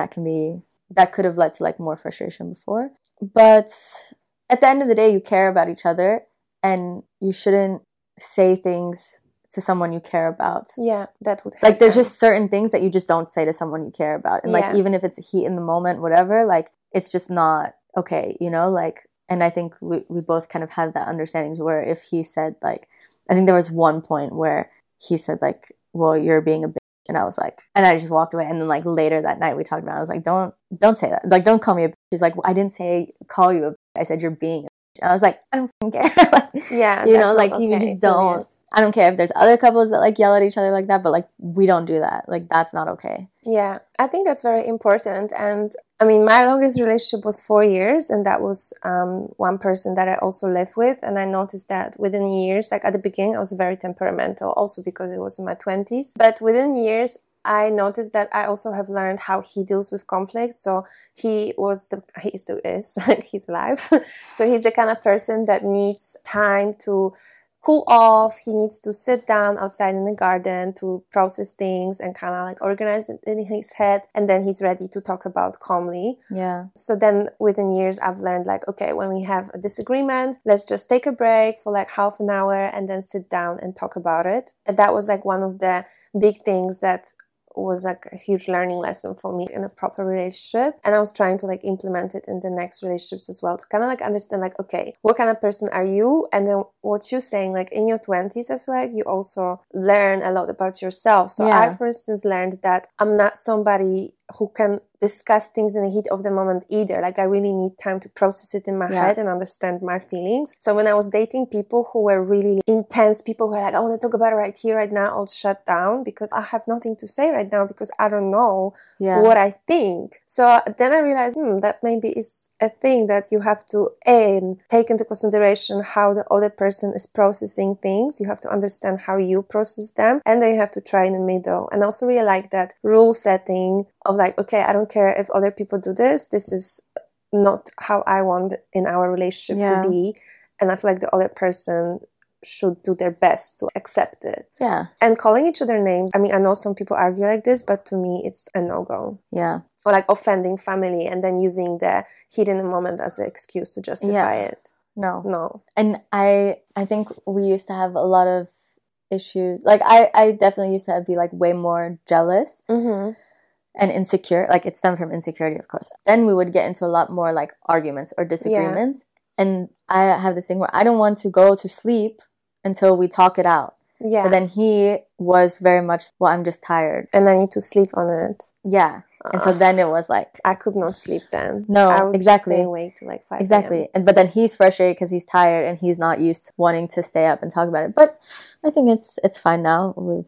that could have led to like more frustration before. But at the end of the day, you care about each other, and you shouldn't say things to someone you care about. Yeah, that would happen. Like, there's just certain things that you just don't say to someone you care about. And like, even if it's heat in the moment, whatever, like, it's just not okay, you know? Like, and I think we both kind of had that understanding where if he said like, I think there was one point where he said like, well, you're being a bitch. And I was like, and I just walked away. And then like later that night we talked about it. I was like, don't say that. Like, don't call me a bitch. He's like, well, I didn't say call you a bitch. I said you're being a bitch. And I was like, I don't care. Like, yeah, you know, like, you just don't. Brilliant. I don't care if there's other couples that like yell at each other like that, but like, we don't do that. Like, that's not okay. Yeah, I think that's very important. And I mean, my longest relationship was 4 years, and that was one person that I also lived with. And I noticed that within years, like at the beginning, I was very temperamental, also because it was in my 20s. But within years, I noticed that I also have learned how he deals with conflict. So he still is, like, he's alive. So he's the kind of person that needs time to cool off. He needs to sit down outside in the garden to process things and kind of like organize it in his head. And then he's ready to talk about calmly. Yeah. So then within years, I've learned like, okay, when we have a disagreement, let's just take a break for like half an hour and then sit down and talk about it. And that was like one of the big things that was like a huge learning lesson for me in a proper relationship. And I was trying to like implement it in the next relationships as well, to kind of like understand like, okay, what kind of person are you? And then what you're saying, like in your 20s, I feel like you also learn a lot about yourself. So I, for instance, learned that I'm not somebody who can discuss things in the heat of the moment either. Like, I really need time to process it in my head and understand my feelings. So when I was dating people who were really intense, people who were like, I want to talk about it right here, right now, I'll shut down because I have nothing to say right now because I don't know what I think. So then I realized that maybe is a thing that you have to take into consideration how the other person is processing things. You have to understand how you process them, and then you have to try in the middle. And I also really like that rule setting of like, okay, I don't care if other people do this. This is not how I want in our relationship to be. And I feel like the other person should do their best to accept it. Yeah. And calling each other names. I mean, I know some people argue like this, but to me, it's a no-go. Yeah. Or like offending family and then using the heat in the moment as an excuse to justify it. No. And I think we used to have a lot of issues. Like, I definitely used to be like way more jealous. Mm-hmm. And insecure, like it stemmed from insecurity, of course. Then we would get into a lot more like arguments or disagreements. Yeah. And I have this thing where I don't want to go to sleep until we talk it out. Yeah. But then he was very much, well, I'm just tired. And I need to sleep on it. Yeah. And so then it was like, I could not sleep then. No, I would exactly. Stay awake till like 5 Exactly. a.m. But then he's frustrated because he's tired and he's not used to wanting to stay up and talk about it. But I think it's fine now. We've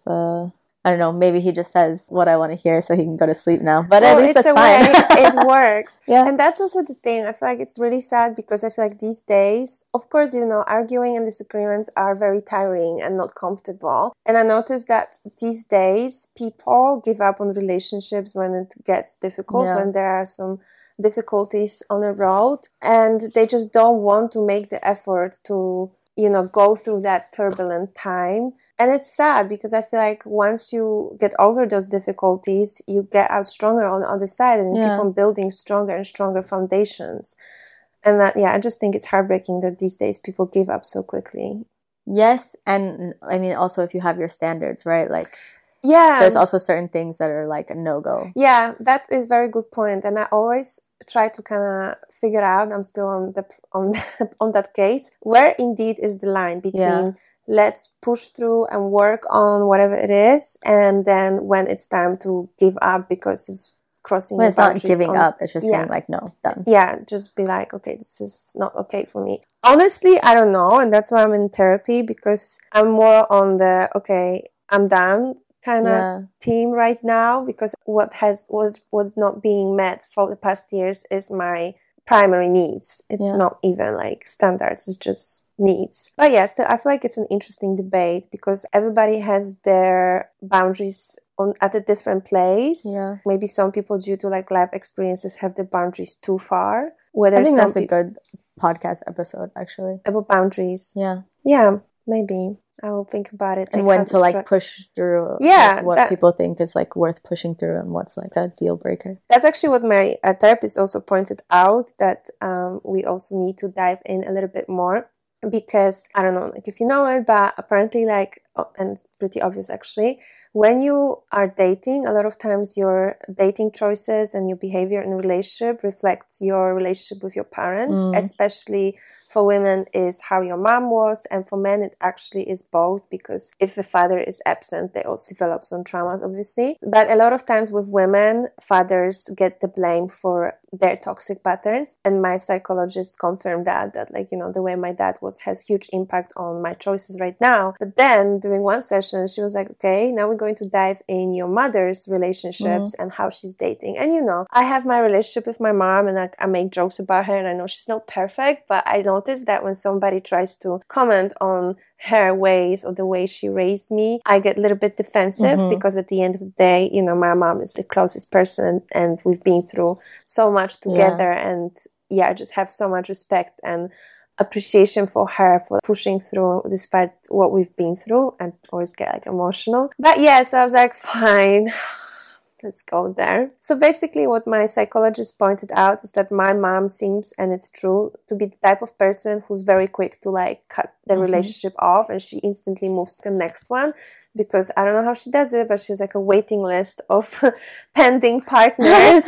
I don't know, maybe he just says what I want to hear so he can go to sleep now. But at least that's fine. It works. Yeah. And that's also the thing. I feel like it's really sad because I feel like these days, of course, you know, arguing and disagreements are very tiring and not comfortable. And I noticed that these days, people give up on relationships when it gets difficult, when there are some difficulties on the road. And they just don't want to make the effort to, you know, go through that turbulent time. And it's sad because I feel like once you get over those difficulties, you get out stronger on the other side and you keep on building stronger and stronger foundations. And that, I just think it's heartbreaking that these days people give up so quickly. Yes. And I mean, also if you have your standards, right? Like, there's also certain things that are like a no-go. Yeah, that is a very good point. And I always try to kind of figure out, I'm still on that case, where indeed is the line between let's push through and work on whatever it is, and then when it's time to give up because it's crossing it's not giving up, it's just saying like, no, done. Yeah, just be like, okay, this is not okay for me. Honestly, I don't know, and that's why I'm in therapy, because I'm more on the, okay, I'm done kind of team right now, because what was not being met for the past years is my primary needs. It's not even like standards, it's just needs. But yes, I feel like it's an interesting debate because everybody has their boundaries at a different place. Maybe some people, due to like life experiences, have the boundaries too far. I think that's a good podcast episode, actually, about boundaries. Yeah. maybe I will think about it. And when to like push through what people think is like worth pushing through and what's like a deal breaker. That's actually what my therapist also pointed out, that we also need to dive in a little bit more. Because, I don't know, like if you know it, but apparently like, and it's pretty obvious actually, when you are dating, a lot of times your dating choices and your behavior in a relationship reflects your relationship with your parents, especially for women is how your mom was, and for men it actually is both, because if the father is absent, they also develop some traumas, obviously. But a lot of times with women, fathers get the blame for their toxic patterns, and my psychologist confirmed that like, you know, the way my dad was has huge impact on my choices right now. But then during one session she was like, okay, now we're going to dive in your mother's relationships and how she's dating. And you know, I have my relationship with my mom, and I make jokes about her, and I know she's not perfect, but I noticed that when somebody tries to comment on her ways or the way she raised me, I get a little bit defensive, because at the end of the day, you know, my mom is the closest person and we've been through so much together. And yeah, I just have so much respect and appreciation for her for pushing through despite what we've been through, and always get like emotional. But yeah, so I was like, fine, let's go there. So basically what my psychologist pointed out is that my mom seems, and it's true, to be the type of person who's very quick to like cut the relationship off, and she instantly moves to the next one, because I don't know how she does it, but she's like a waiting list of pending partners.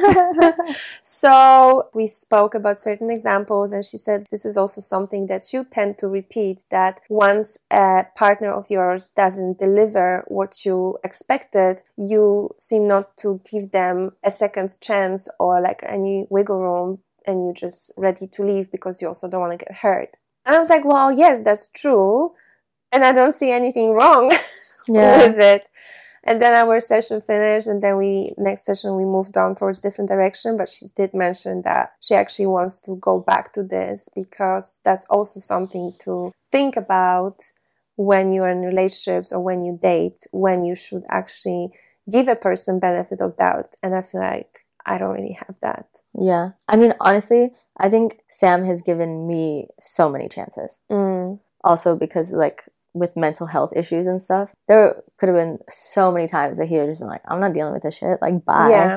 So we spoke about certain examples, and she said this is also something that you tend to repeat, that once a partner of yours doesn't deliver what you expected, you seem not to give them a second chance or like any wiggle room, and you're just ready to leave because you also don't want to get hurt. And I was like, well, yes, that's true. And I don't see anything wrong with it. And then our session finished, and then next session we moved on towards different direction. But she did mention that she actually wants to go back to this, because that's also something to think about when you're in relationships or when you date, when you should actually give a person benefit of doubt. And I feel like I don't really have that. Yeah. I mean, honestly, I think Sam has given me so many chances. Also because like with mental health issues and stuff, there could have been so many times that he would just been like, I'm not dealing with this shit, like, bye. Yeah.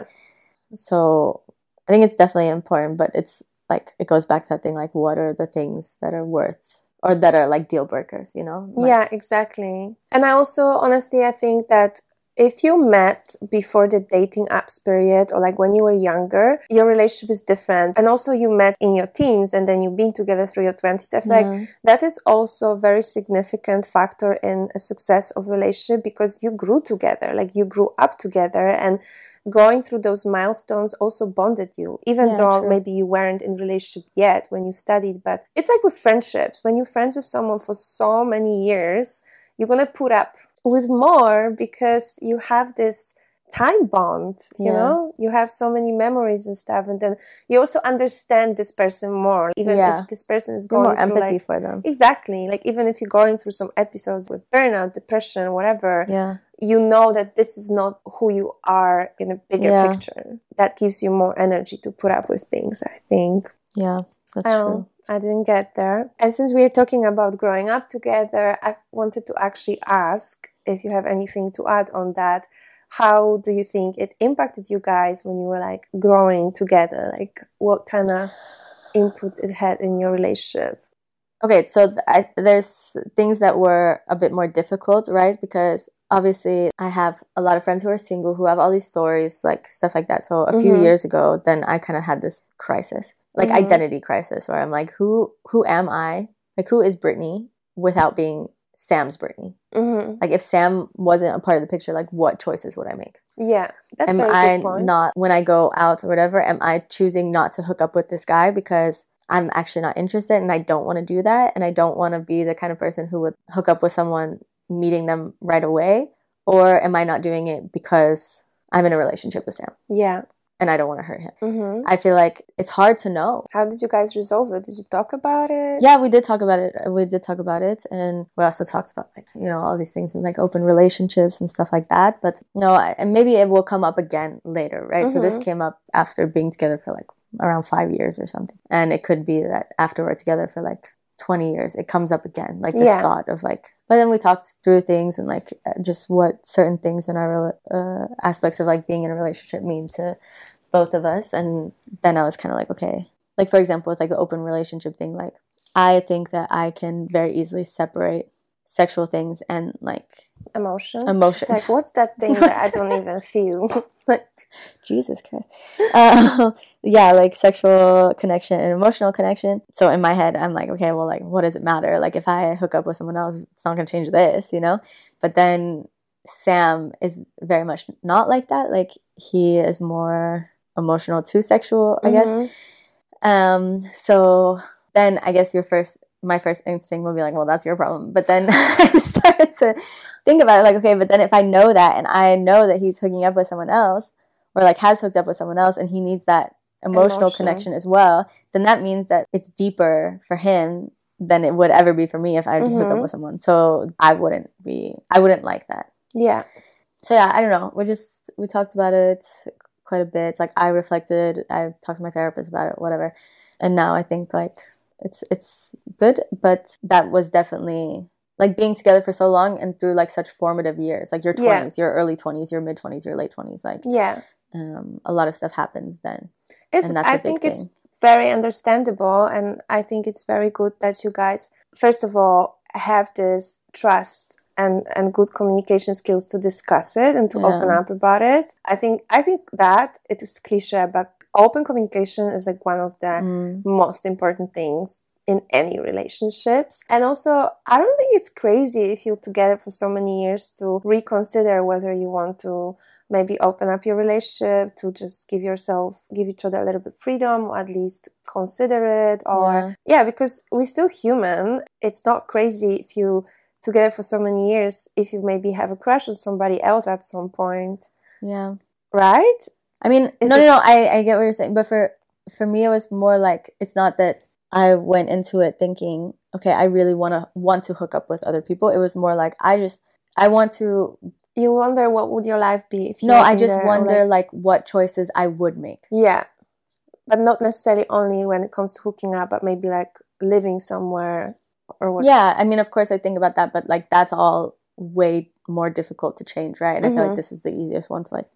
So I think it's definitely important, but it's like, it goes back to that thing, like, what are the things that are worth, or that are like deal breakers, you know? Like, yeah, exactly. And I also, honestly, I think that if you met before the dating apps period, or like when you were younger, your relationship is different. And also you met in your teens and then you've been together through your 20s. I feel like that is also a very significant factor in a success of relationship, because you grew together, like you grew up together, and going through those milestones also bonded you, even though maybe you weren't in relationship yet when you studied. But it's like with friendships, when you're friends with someone for so many years, you're going to put up with more because you have this time bond, you know, you have so many memories and stuff, and then you also understand this person more, even if this person is going more through empathy like, for them. Exactly, like even if you're going through some episodes with burnout, depression, whatever, you know that this is not who you are in a bigger picture. That gives you more energy to put up with things, I think. Yeah, that's true. I didn't get there. And since we're talking about growing up together, I wanted to actually ask if you have anything to add on that. How do you think it impacted you guys when you were like growing together? Like what kind of input it had in your relationship? Okay, so there's things that were a bit more difficult, right? Because obviously I have a lot of friends who are single, who have all these stories, like stuff like that. So a few years ago, then I kind of had this crisis, like identity crisis, where I'm like, who am I? Like, who is Brittany without being Sam's Brittany? Like, if Sam wasn't a part of the picture, like, what choices would I make? Yeah, that's a very good point. Not, when I go out or whatever, am I choosing not to hook up with this guy because I'm actually not interested and I don't want to do that, and I don't want to be the kind of person who would hook up with someone meeting them right away? Or am I not doing it because I'm in a relationship with Sam? Yeah. And I don't want to hurt him. I feel like it's hard to know. How did you guys resolve it? Did you talk about it? Yeah, we did talk about it. And we also talked about, like, you know, all these things with like open relationships and stuff like that. But no, and maybe it will come up again later, right? So this came up after being together for like around 5 years or something. And it could be that after we're together for like 20 years, it comes up again, like this thought of like, but then we talked through things and like just what certain things in our aspects of like being in a relationship mean to both of us. And then I was kind of like, okay, like for example, with like the open relationship thing, like I think that I can very easily separate sexual things and like emotions. Like, what's that thing that I don't even feel? Jesus Christ. Yeah, like sexual connection and emotional connection. So in my head, I'm like, okay, well, like, what does it matter? Like, if I hook up with someone else, it's not going to change this, you know? But then Sam is very much not like that. Like, he is more emotional to sexual, I guess. So then I guess my first instinct would be like, well, that's your problem. But then I started to think about it like, okay, but then if I know that and I know that he's hooking up with someone else or like has hooked up with someone else and he needs that emotional connection as well, then that means that it's deeper for him than it would ever be for me if I just hook up with someone. So I wouldn't like that. Yeah. So yeah, I don't know. We talked about it quite a bit. It's like I reflected, I talked to my therapist about it, whatever. And now I think like it's good, but that was definitely like being together for so long and through like such formative years, like your 20s, your early 20s, your mid 20s, your late 20s, like a lot of stuff happens then. I think it's very understandable, and I think it's very good that you guys first of all have this trust and good communication skills to discuss it and to open up about it. I think that it is cliche, but open communication is like one of the most important things in any relationships. And also, I don't think it's crazy if you're together for so many years to reconsider whether you want to maybe open up your relationship, to just give each other a little bit freedom, or at least consider it. Or because we're still human. It's not crazy if you together for so many years, if you maybe have a crush on somebody else at some point. Yeah. Right? I mean, no, I get what you're saying. But for me, it was more like, it's not that I went into it thinking, okay, I really want to hook up with other people. It was more like, I want to. You wonder what would your life be if you No, I just wonder like what choices I would make. Yeah. But not necessarily only when it comes to hooking up, but maybe like living somewhere or what. Yeah, I mean, of course I think about that, but like that's all way more difficult to change, right? And I feel like this is the easiest one to like.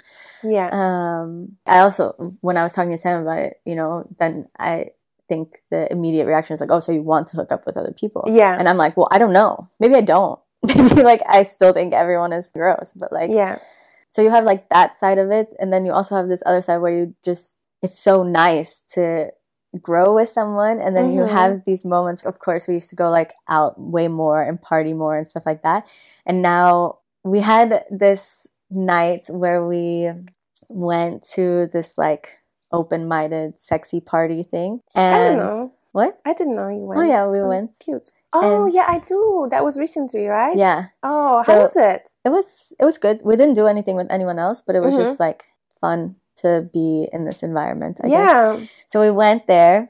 I also, when I was talking to Sam about it, you know, then I think the immediate reaction is like, oh, so you want to hook up with other people? Yeah. And I'm like, well, I don't know. Maybe I don't. Maybe like I still think everyone is gross, but like, so you have like that side of it, and then you also have this other side where it's so nice to grow with someone, and then you have these moments. Of course, we used to go like out way more and party more and stuff like that, and now we had this night where we went to this like open-minded sexy party thing. And I don't know. What? I didn't know you went. Oh yeah, we went. Cute. Oh yeah, I do. That was recently, right? Yeah. Oh, how was it? It was good. We didn't do anything with anyone else, but it was just like fun to be in this environment, I guess. So we went there.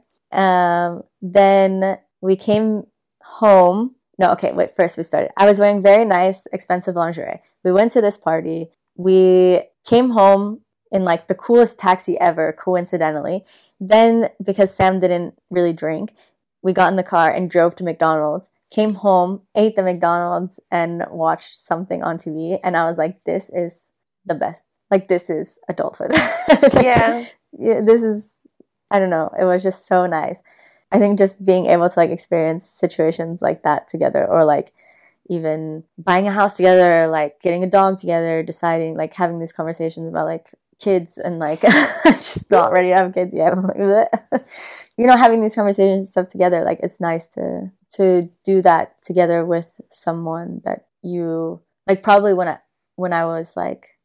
Then we came home. No, okay, wait, first we started. I was wearing very nice, expensive lingerie. We went to this party. We came home in like the coolest taxi ever, coincidentally. Then, because Sam didn't really drink, we got in the car and drove to McDonald's, came home, ate the McDonald's, and watched something on TV. And I was like, this is the best. Like, this is adulthood. Yeah, this is, I don't know. It was just so nice. I think just being able to like experience situations like that together, or like even buying a house together, like getting a dog together, deciding, like having these conversations about like kids and like just not ready to have kids yet. You know, having these conversations and stuff together, like it's nice to do that together with someone that you like. Probably when I was like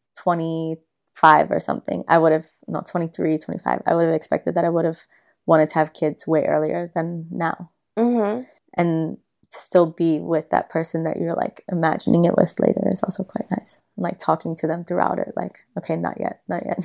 25 or something, I would have, not 23, 25, I would have expected that I would have wanted to have kids way earlier than now. And to still be with that person that you're like imagining it with later is also quite nice. And, like talking to them throughout it, like, okay, not yet.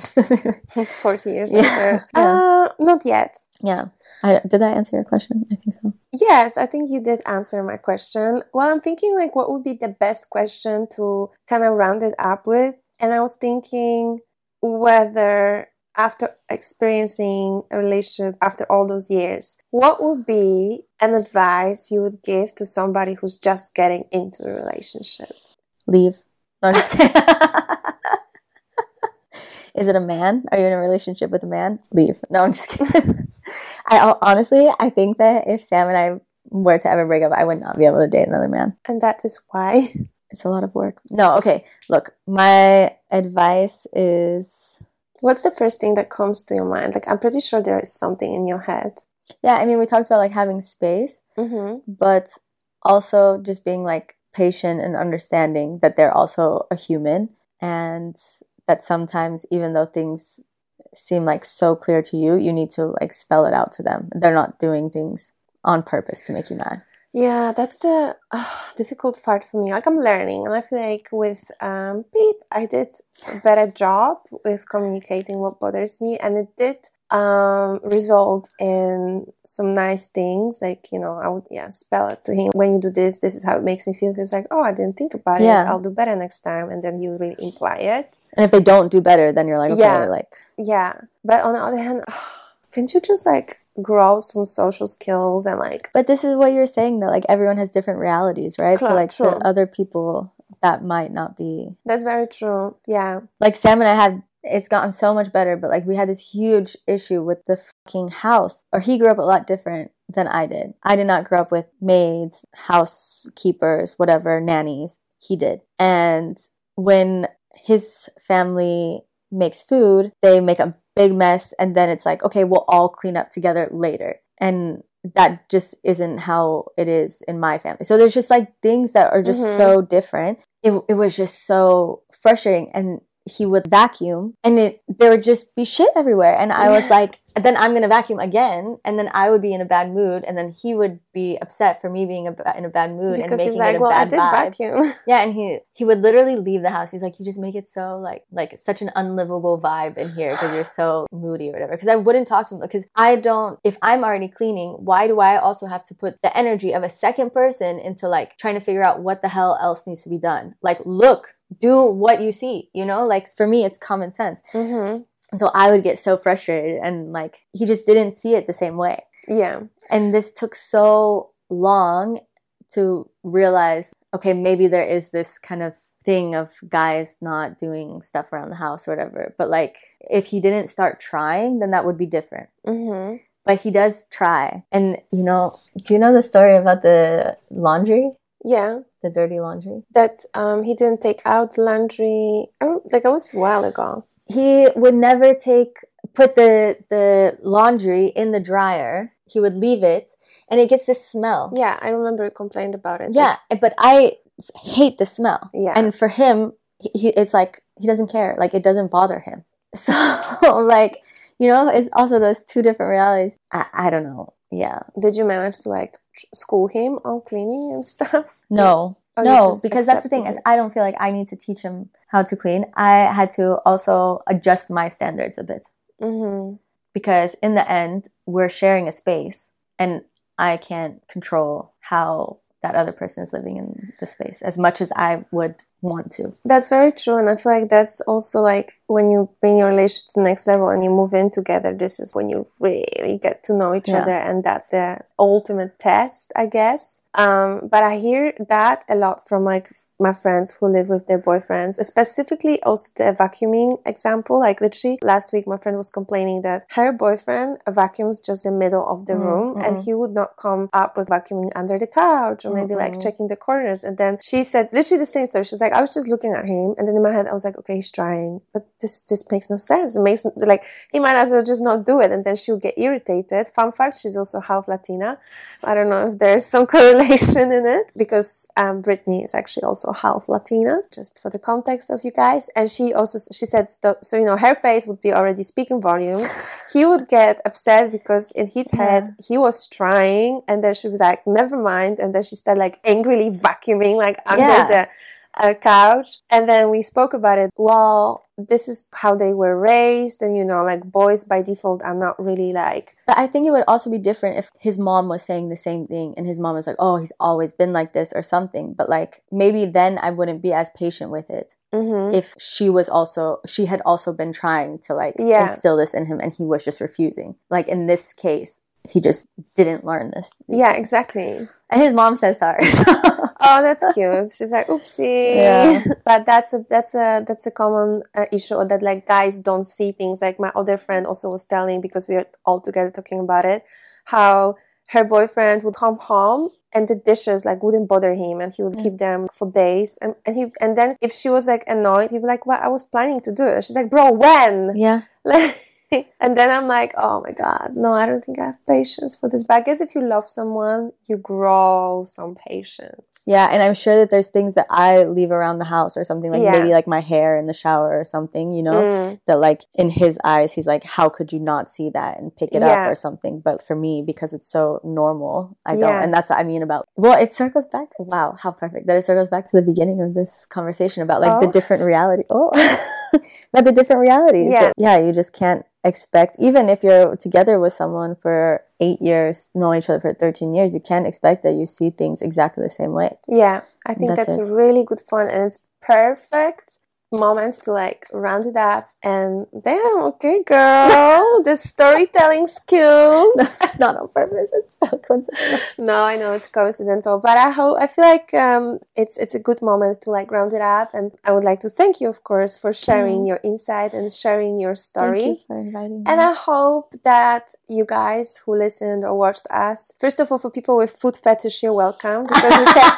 40 years later. Not yet. Yeah. Did I answer your question? I think so. Yes, I think you did answer my question. Well, I'm thinking like what would be the best question to kind of round it up with. And I was thinking whether after experiencing a relationship after all those years, what would be an advice you would give to somebody who's just getting into a relationship? Leave. No, I'm just kidding. Is it a man? Are you in a relationship with a man? Leave. No, I'm just kidding. Honestly, I think that if Sam and I were to ever break up, I would not be able to date another man. And that is why? It's a lot of work. No, okay. Look, my advice is... What's the first thing that comes to your mind? Like, I'm pretty sure there is something in your head. Yeah, I mean, we talked about like having space, but also just being like patient and understanding that they're also a human, and that sometimes even though things seem like so clear to you, you need to like spell it out to them. They're not doing things on purpose to make you mad. Yeah, that's the difficult part for me. Like, I'm learning, and I feel like with Beep, I did a better job with communicating what bothers me, and it did result in some nice things. Like, you know, I would spell it to him. When you do this, this is how it makes me feel. He's like, oh, I didn't think about it. I'll do better next time. And then he would really imply it. And if they don't do better, then you're like, okay, But on the other hand, can't you just like grow some social skills and like... But this is what you're saying though, like everyone has different realities, right? So like for other people that might not be... That's very true. Yeah. Like Sam and I had, it's gotten so much better, but like we had this huge issue with the fucking house. Or he grew up a lot different than I did. I did not grow up with maids, housekeepers, whatever, nannies. He did. And when his family makes food, they make a big mess, and then it's like, okay, we'll all clean up together later. And that just isn't how it is in my family. So there's just like things that are just so different. It was just so frustrating. And he would vacuum, and there would just be shit everywhere. And I was like, then I'm going to vacuum again, and then I would be in a bad mood, and then he would be upset for me being in a bad mood because and making he's like, it a bad vibe. Vacuum. Yeah, and he would literally leave the house. He's like, you just make it so like such an unlivable vibe in here because you're so moody or whatever. Because I wouldn't talk to him, because if I'm already cleaning, why do I also have to put the energy of a second person into like trying to figure out what the hell else needs to be done? Like, look, do what you see, you know? Like, for me, it's common sense. And so I would get so frustrated, and like he just didn't see it the same way. Yeah. And this took so long to realize, okay, maybe there is this kind of thing of guys not doing stuff around the house or whatever. But like, if he didn't start trying, then that would be different. But he does try. And, you know, do you know the story about the laundry? Yeah. The dirty laundry? That he didn't take out laundry. Like, it was a while ago. He would never put the laundry in the dryer. He would leave it, and it gets this smell. Yeah, I remember you complained about it. Yeah, but I hate the smell. Yeah. And for him, it's like, he doesn't care. Like, it doesn't bother him. So, like, you know, it's also those two different realities. I don't know. Yeah. Did you manage to, like, school him on cleaning and stuff? No. No, because that's the thing, is I don't feel like I need to teach him how to clean. I had to also adjust my standards a bit. Because in the end, we're sharing a space, and I can't control how that other person is living in the space as much as I would want to. That's very true. And I feel like that's also like when you bring your relationship to the next level and you move in together, this is when you really get to know each other, and that's the ultimate test, I guess. But I hear that a lot from like my friends who live with their boyfriends, specifically also the vacuuming example. Like, literally last week my friend was complaining that her boyfriend vacuums just the middle of the room, and he would not come up with vacuuming under the couch or maybe like checking the corners. And then she said literally the same story. She's like, I was just looking at him, and then in my head I was like, okay, he's trying, but this makes no sense. It makes, like, he might as well just not do it. And then she'll get irritated. Fun fact, she's also half Latina. I don't know if there's some correlation in it, because Brittany is actually also half Latina, just for the context of you guys. And she said, so, you know, her face would be already speaking volumes. He would get upset because in his head, he was trying, and then she was like, never mind. And then she started like angrily vacuuming like under the couch. And then we spoke about it. Well, this is how they were raised, and, you know, like, boys by default are not really like... But I think it would also be different if his mom was saying the same thing, and his mom was like, oh, he's always been like this or something. But like, maybe then I wouldn't be as patient with it if she had also been trying to like instill this in him, and he was just refusing. Like, in this case, he just didn't learn this. Yeah, exactly. And his mom says sorry. Oh, that's cute. She's like, oopsie. Yeah. But that's a common issue, that like guys don't see things. Like my other friend also was telling, because we are all together talking about it, how her boyfriend would come home and the dishes like wouldn't bother him, and he would keep them for days. And then if she was like annoyed, he'd be like, well, I was planning to do it. She's like, bro, when? Yeah. And then I'm like, oh my God, no, I don't think I have patience for this. But I guess if you love someone, you grow some patience. Yeah, and I'm sure that there's things that I leave around the house or something, like maybe like my hair in the shower or something, you know, that like in his eyes, he's like, how could you not see that and pick it up or something? But for me, because it's so normal, I don't. And that's what I mean about, well, it circles back. Wow, how perfect that it circles back to the beginning of this conversation about like the different reality. About the different realities. Yeah, you just can't expect, even if you're together with someone for 8 years, knowing each other for 13 years, you can't expect that you see things exactly the same way. Yeah, I think that's a really good point, and it's perfect moments to like round it up. And damn, okay, girl, the storytelling skills. That's not on purpose, it's so coincidental. No, I know it's coincidental, but I feel like it's a good moment to like round it up. And I would like to thank you, of course, for sharing your insight and sharing your story. Thank you for inviting me. And I hope that you guys who listened or watched us, first of all, for people with foot fetish, you're welcome, because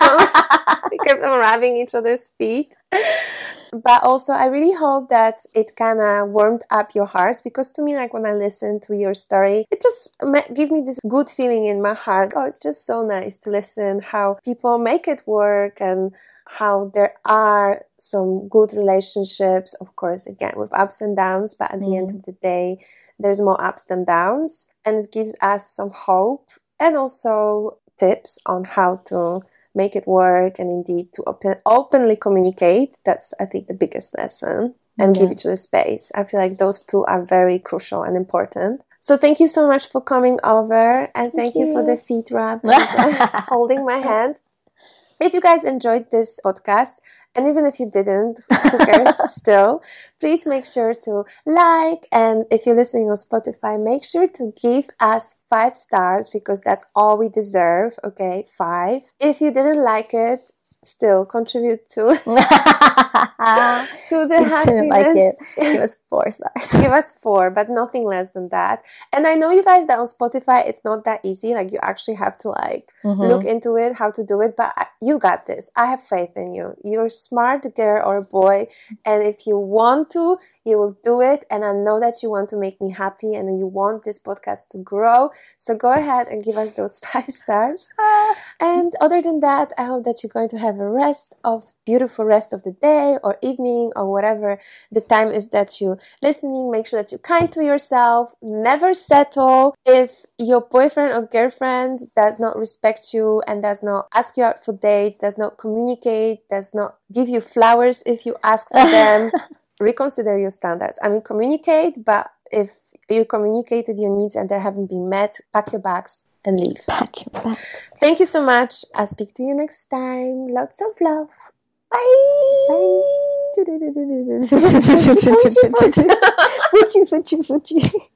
we kept on rubbing each other's feet. But also, I really hope that it kind of warmed up your hearts, because to me, like when I listen to your story, it just gives me this good feeling in my heart. Oh, it's just so nice to listen how people make it work, and how there are some good relationships, of course, again, with ups and downs, but at the end of the day, there's more ups than downs, and it gives us some hope and also tips on how to make it work, and indeed to openly communicate. That's, I think, the biggest lesson, and give each other space. I feel like those two are very crucial and important. So thank you so much for coming over, and thank you for the feet rub and holding my hand. If you guys enjoyed this podcast, and even if you didn't, who cares still, please make sure to like, and if you're listening on Spotify, make sure to give us 5 stars, because that's all we deserve, okay? 5. If you didn't like it, still contribute to the happiness. Didn't like it. Give us 4 stars. Give us 4, but nothing less than that. And I know you guys that on Spotify it's not that easy. Like you actually have to like look into it, how to do it. But you got this. I have faith in you. You're a smart girl or boy, and if you want to, you will do it. And I know that you want to make me happy, and you want this podcast to grow. So go ahead and give us those 5 stars. And other than that, I hope that you're going to have a beautiful rest of the day or evening or whatever the time is that you're listening. Make sure that you're kind to yourself. Never settle. If your boyfriend or girlfriend does not respect you and does not ask you out for dates, does not communicate, does not give you flowers if you ask for them, reconsider your standards. I mean, communicate, but if you communicated your needs and they haven't been met, pack your bags and leave. Pack your bags. Thank you so much. I'll speak to you next time. Lots of love. Bye. Bye.